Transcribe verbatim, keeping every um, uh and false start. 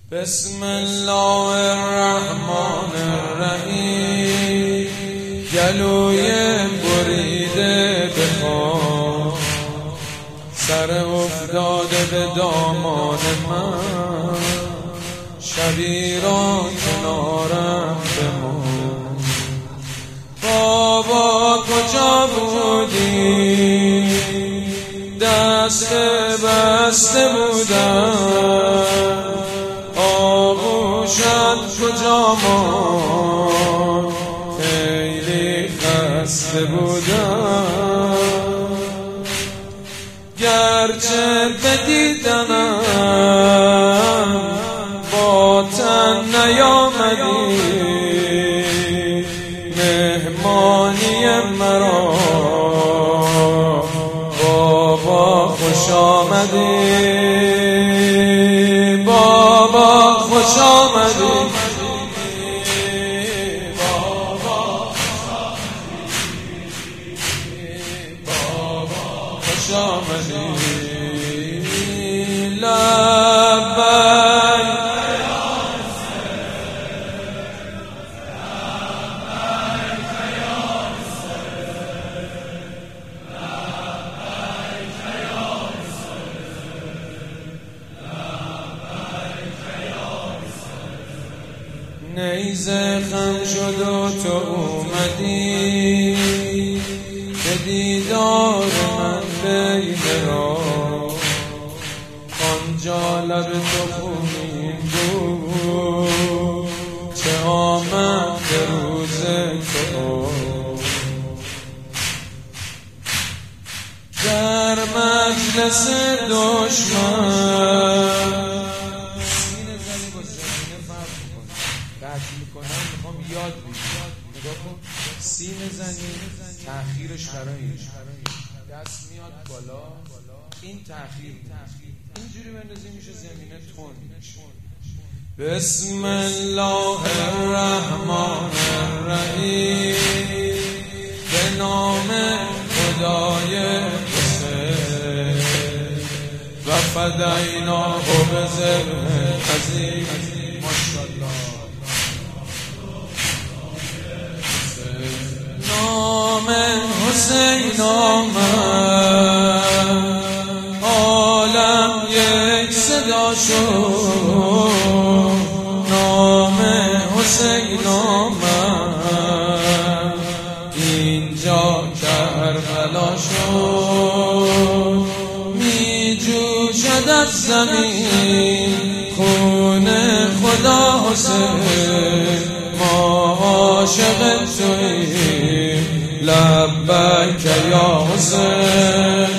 بسم الله الرحمن الرحیم. گلوی بریده بخواه، سر افتاده به دامان من، شبی را کنارم بمان. بابا کجا بودی؟ دست بسته بودم، آغوشت کجا ماند؟ خیلی خسته بودم، گرچه بدیدنم با تن نیامدی، مهمانی مرا بابا خوش آمدی، بابا خوش آمدی، بابا خوش آمدی. نیزه خم شد و تو اومدی، به دیدار من بین راه. آنجا لب تو خونین بود، چه آمد به روز تو. در مجلس دشمن قطع میکنم، میخوام یاد بگیرم. نگاه کن، سینه زنی تأخیرش برای دست میاد بالا، این تأخیر اینجوری بندازی میشه زمینه تون. بسم الله الرحمن الرحیم. به نام خدای حسین و فدیناه بذبح عظیم. ماشاءالله. نام حسین آمد، عالم یک صدا شد. نام حسین آمد، اینجا کربلا شد. می جوشد از زمین خون خدا حسین، ما عاشق توییم. لبیک یا حسین.